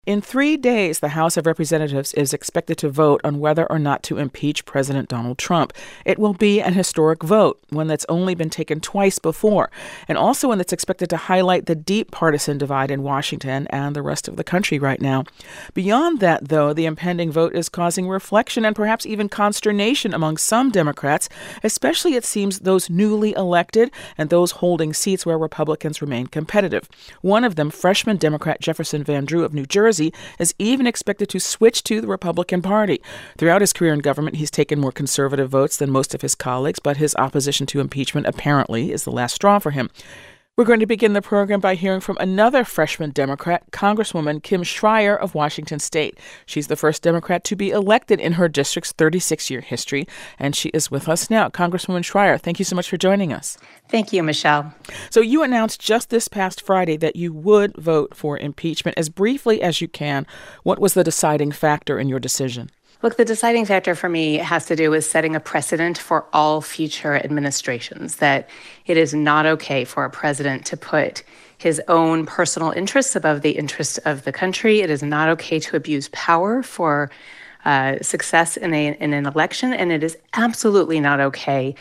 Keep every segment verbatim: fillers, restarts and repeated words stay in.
In three days, the House of Representatives is expected to vote on whether or not to impeach President Donald Trump. It will be an historic vote, one that's only been taken twice before, and also one that's expected to highlight the deep partisan divide in Washington and the rest of the country right now. Beyond that, though, the impending vote is causing reflection and perhaps even consternation among some Democrats, especially, it seems, those newly elected and those holding seats where Republicans remain competitive. One of them, freshman Democrat Jefferson Van Drew of New Jersey, is even expected to switch to the Republican Party. Throughout his career in government, he's taken more conservative votes than most of his colleagues, but his opposition to impeachment apparently is the last straw for him. We're going to begin the program by hearing from another freshman Democrat, Congresswoman Kim Schrier of Washington State. She's the first Democrat to be elected in her district's thirty-six-year history, and she is with us now. Congresswoman Schrier, thank you so much for joining us. Thank you, Michelle. So you announced just this past Friday that you would vote for impeachment. As briefly as you can, what was the deciding factor in your decision? Look, the deciding factor for me has to do with setting a precedent for all future administrations, that it is not okay for a president to put his own personal interests above the interests of the country. It is not okay to abuse power for uh, success in, a, in an election, and it is absolutely not okay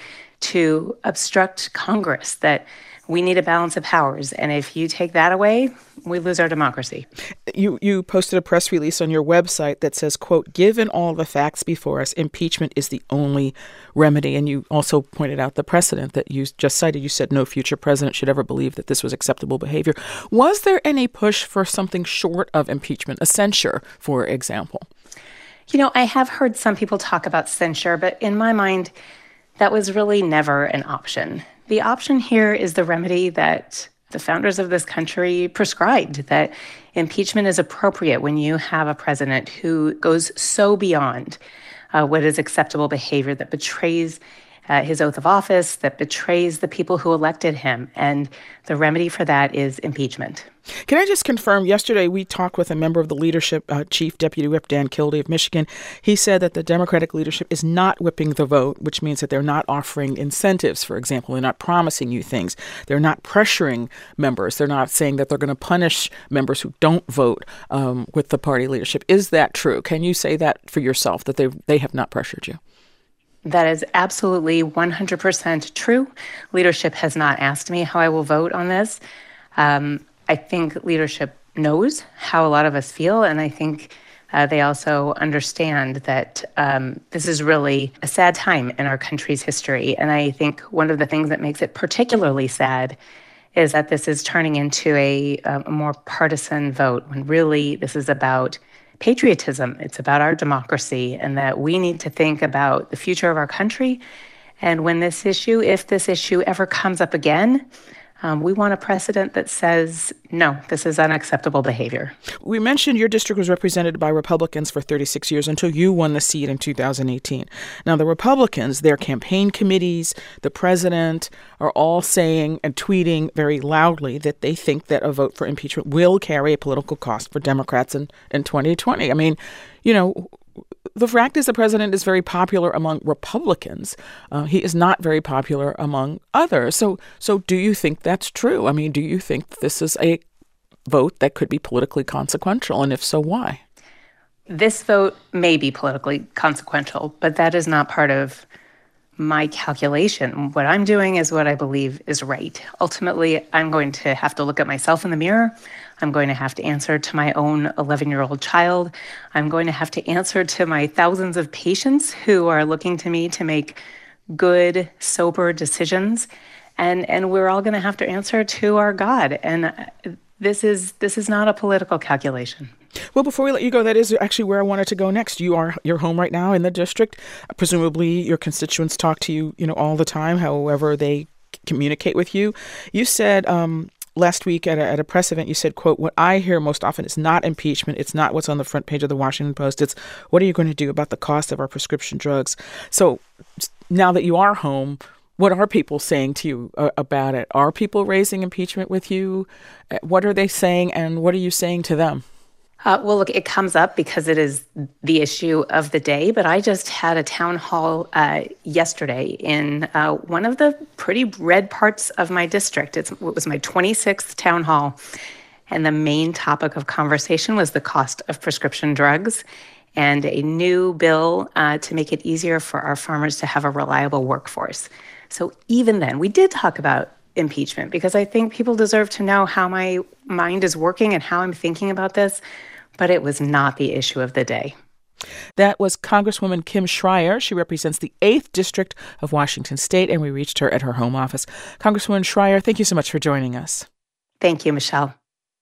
to obstruct Congress, that we need a balance of powers. And if you take that away, we lose our democracy. You you posted a press release on your website that says, quote, given all the facts before us, impeachment is the only remedy. And you also pointed out the precedent that you just cited. You said no future president should ever believe that this was acceptable behavior. Was there any push for something short of impeachment, a censure, for example? You know, I have heard some people talk about censure, but in my mind, that was really never an option. The option here is the remedy that the founders of this country prescribed, that impeachment is appropriate when you have a president who goes so beyond uh, what is acceptable behavior, that betrays uh, his oath of office, that betrays the people who elected him. And the remedy for that is impeachment. Can I just confirm, yesterday we talked with a member of the leadership, uh, Chief Deputy Whip Dan Kildee of Michigan. He said that the Democratic leadership is not whipping the vote, which means that they're not offering incentives, for example. They're not promising you things. They're not pressuring members. They're not saying that they're going to punish members who don't vote um, with the party leadership. Is that true? Can you say that for yourself, that they they have not pressured you? That is absolutely one hundred percent true. Leadership has not asked me how I will vote on this. Um, I think leadership knows how a lot of us feel, and I think uh, they also understand that um, this is really a sad time in our country's history. And I think one of the things that makes it particularly sad is that this is turning into a, a more partisan vote, when really this is about patriotism. It's about our democracy, and that we need to think about the future of our country. And when this issue, if this issue ever comes up again, Um, we want a precedent that says, no, this is unacceptable behavior. We mentioned your district was represented by Republicans for thirty-six years until you won the seat in two thousand eighteen. Now, the Republicans, their campaign committees, the president are all saying and tweeting very loudly that they think that a vote for impeachment will carry a political cost for Democrats in, in twenty twenty. I mean, you know, the fact is the president is very popular among Republicans. Uh, he is not very popular among others. So so do you think that's true? I mean, do you think this is a vote that could be politically consequential? And if so, why? This vote may be politically consequential, but that is not part of my calculation. What I'm doing is what I believe is right. Ultimately, I'm going to have to look at myself in the mirror. I'm going to have to answer to my own eleven-year-old child. I'm going to have to answer to my thousands of patients who are looking to me to make good, sober decisions. And and we're all going to have to answer to our God. And this is this is not a political calculation. Well, before we let you go, that is actually where I wanted to go next. You are you're home right now in the district. Presumably, your constituents talk to you, you know, all the time, however they communicate with you. You said um, last week at a, at a press event, you said, quote, what I hear most often is not impeachment. It's not what's on the front page of the Washington Post. It's what are you going to do about the cost of our prescription drugs? So now that you are home, what are people saying to you uh, about it? Are people raising impeachment with you? What are they saying, and what are you saying to them? Uh, well, look, it comes up because it is the issue of the day, but I just had a town hall uh, yesterday in uh, one of the pretty red parts of my district. It's, it was my twenty-sixth town hall, And the main topic of conversation was the cost of prescription drugs and a new bill uh, to make it easier for our farmers to have a reliable workforce. So even then, we did talk about impeachment because I think people deserve to know how my mind is working and how I'm thinking about this, but it was not the issue of the day. That was Congresswoman Kim Schrier. She represents the eighth District of Washington State, and we reached her at her home office. Congresswoman Schrier, thank you so much for joining us. Thank you, Michelle.